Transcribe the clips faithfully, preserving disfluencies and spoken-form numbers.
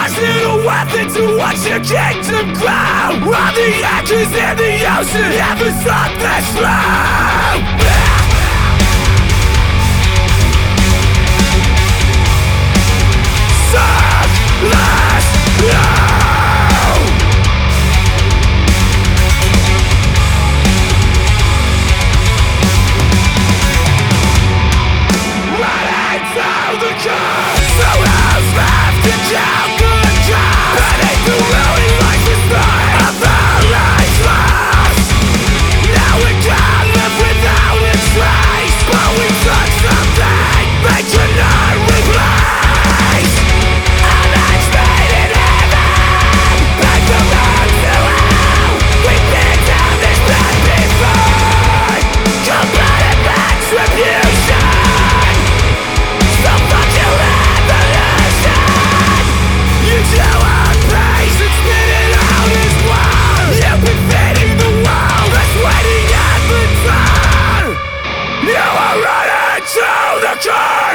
Last little weapon to watch your kingdom grow. All the anchors in the ocean never stop this flow. Suck less now. Running through the car, so who's left to count good jobs? Beneath the ruin life is mine, a paradise lost. Now we can't live without a trace, but we took something they could not replace. An unexpected heaven, back to back to hell. We've been down this path before. Combating retribution. So fuck your revolution. You tell our praise and spit it out as well. You've been feeding the wall that's waiting at the door. You are running to the car.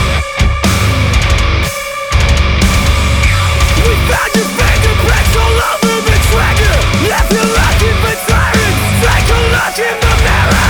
We found your fingerprints all over the trigger. Left you looking for sirens. Take a look in the mirror.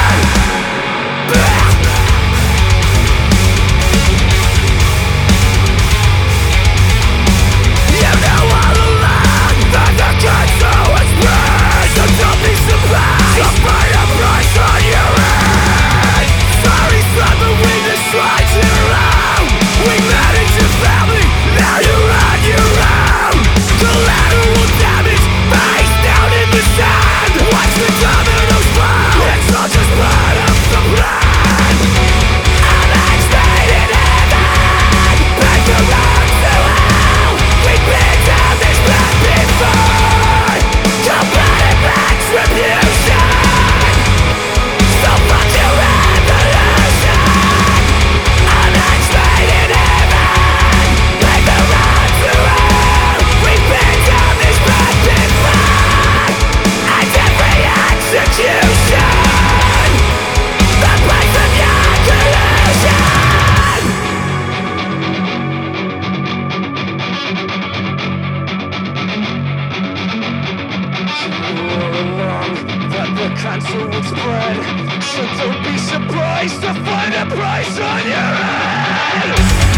You know all along that the curse always burns. So don't be surprised. So find a price on your head. Sorry son, but we destroyed your own. We managed your family, now you're on your own. Collateral damage, face down in the sand. Watch the dominoes fall. It's all just part of the plan. Unexpected heaven, back to back to hell. We've been down this path before. Combating retribution. So fuck your revolution. Unexpected heaven, back to back to hell. We've been down this path before. And every execution, the place of your collusion. All along that the cancer would spread, so don't be surprised to find a price on your head.